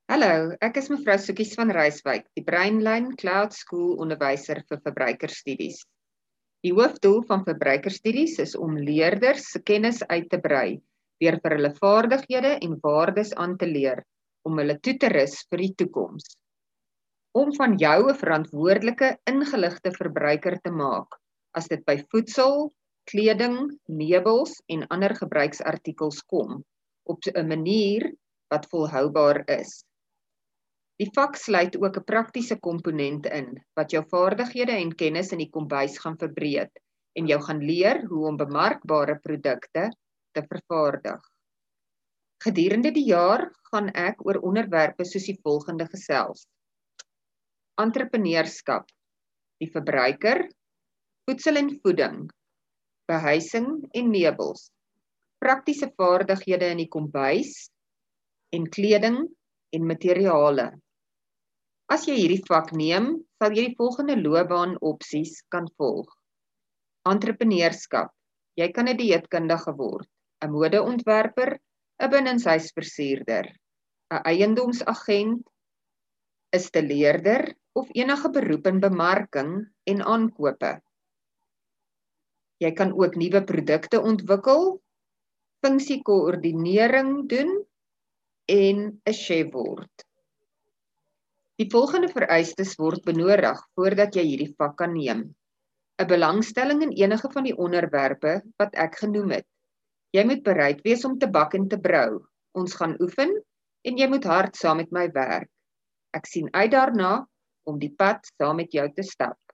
Hallo, ek is mevrou Soekies van Ryswyk, die Breinlyn Cloud School onderwyser vir verbruikerstudies. Die hoofdoel van verbruikerstudies is om leerders se kennis uit te brei deur vir hulle vaardighede en waardes aan te leer om hulle toe te rus vir die toekoms. Om van jou 'n verantwoordelike, ingeligte verbruiker te maak as dit by voedsel, kleding, meubels en ander gebruiksartikels kom op 'n manier wat volhoubaar is. Die vak sluit ook 'n praktiese komponent in wat jou vaardighede en kennis in die kombuis gaan verbreed en jou gaan leer hoe om bemarkbare produkte te vervaardig. Gedurende die jaar gaan ek oor onderwerpe soos die volgende gesels: entrepreneurskap, die verbruiker, voedsel en voeding, behuising en meubels, praktiese vaardighede in die kombuis en kleding en materiale. As jy hierdie vak neem, sal jy die volgende loopbaanopsies kan volg. Entrepreneurskap. Jy kan 'n dieetkundige word, 'n modeontwerper, 'n binnenshuisversierder, 'n eiendomsagent, 'n steleerder of enige beroep in bemarking en aankope. Jy kan ook nuwe produkte ontwikkel, funksiekoördinering doen en 'n chef word. Die volgende vereistes word benodig voordat jy hierdie vak kan neem. 'n Belangstelling in enige van die onderwerpe wat ek genoem het. Jy moet bereid wees om te bak en te brou. Ons gaan oefen en jy moet hard saam met my werk. Ek sien uit daarna om die pad saam met jou te stap.